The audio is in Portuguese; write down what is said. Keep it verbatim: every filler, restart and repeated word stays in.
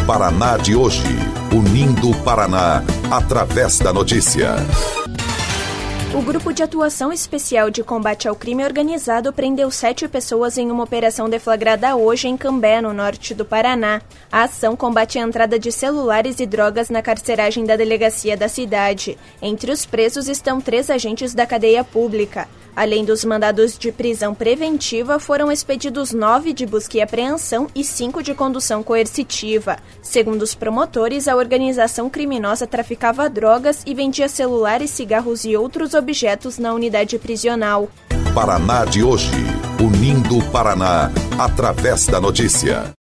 Paraná de hoje, unindo o Paraná através da notícia. O Grupo de Atuação Especial de Combate ao Crime Organizado prendeu sete pessoas em uma operação deflagrada hoje em Cambé, no norte do Paraná. A ação combate a entrada de celulares e drogas na carceragem da delegacia da cidade. Entre os presos estão três agentes da cadeia pública. Além dos mandados de prisão preventiva, foram expedidos nove de busca e apreensão e cinco de condução coercitiva. Segundo os promotores, a organização criminosa traficava drogas e vendia celulares, cigarros e outros objetos na unidade prisional. Paraná de hoje, unindo o Paraná através da notícia.